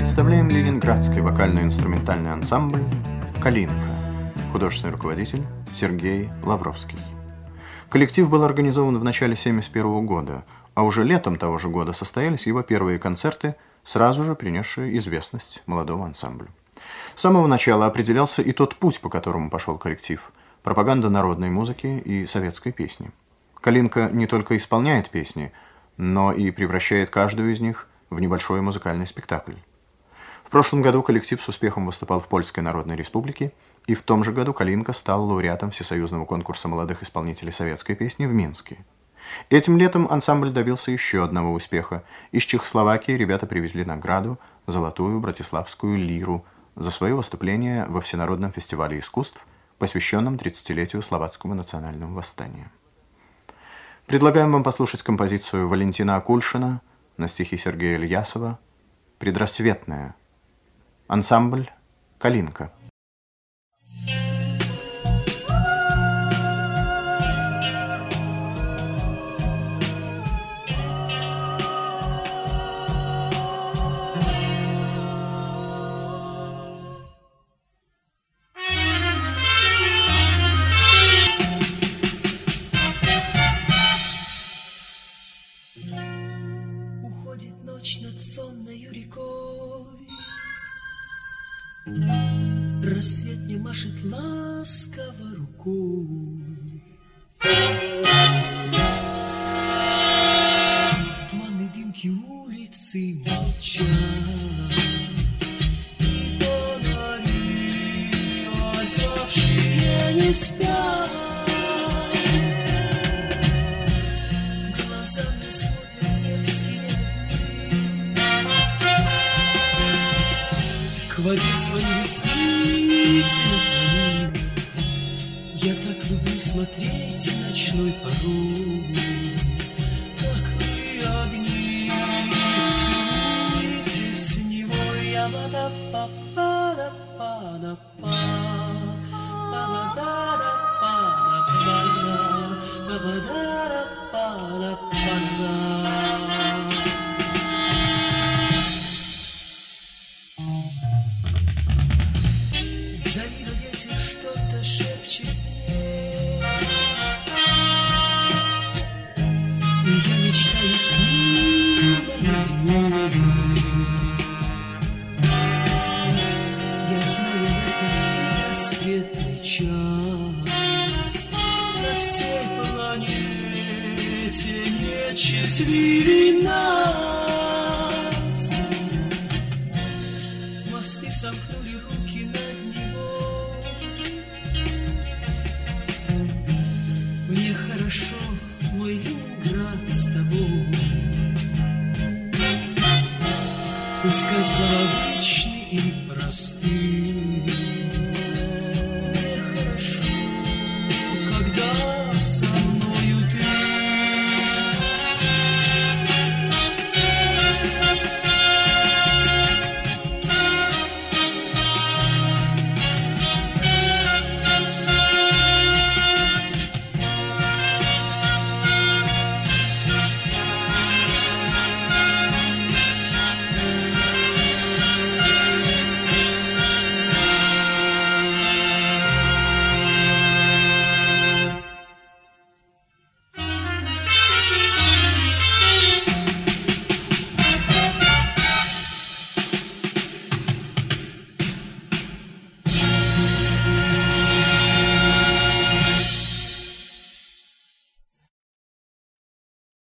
Представляем ленинградский вокально-инструментальный ансамбль «Калинка». Художественный руководитель Сергей Лавровский. Коллектив был организован в начале 1971 года, а уже летом того же года состоялись его первые концерты, сразу же принесшие известность молодому ансамблю. С самого начала определялся и тот путь, по которому пошел коллектив – пропаганда народной музыки и советской песни. «Калинка» не только исполняет песни, но и превращает каждую из них в небольшой музыкальный спектакль. В прошлом году коллектив с успехом выступал в Польской Народной Республике, и в том же году «Калинка» стал лауреатом Всесоюзного конкурса молодых исполнителей советской песни в Минске. Этим летом ансамбль добился еще одного успеха. Из Чехословакии ребята привезли награду «Золотую братиславскую лиру» за свое выступление во Всенародном фестивале искусств, посвященном 30-летию словацкого национального восстания. Предлагаем вам послушать композицию Валентина Акульшина на стихи Сергея Ильясова «Предрассветная». Ансамбль «Калинка». Уходит ночь над сонною рекой, рассвет не машет ласково рукой. Туманные дымки улицы молчат, и фонари, озябшие, не спят. Глаза не смотрят невские, к воде свои ресницы наклоню. Я так люблю смотреть ночной порой, как вы огни целуете с него. Я ба-да-па-па-да-па-да-па, ба-да-да-па-да-па-да, ба-да-да-па-да-па-да. Залива ветер что-то шепчет мне, и я мечтаю с ним наедине. Я знаю, в этот рассветный час на всей планете нет счастливее нас. Мосты сомкнули руки над него. Мне хорошо, мой Ленинград, с тобой. Пускай слова вечны и просты,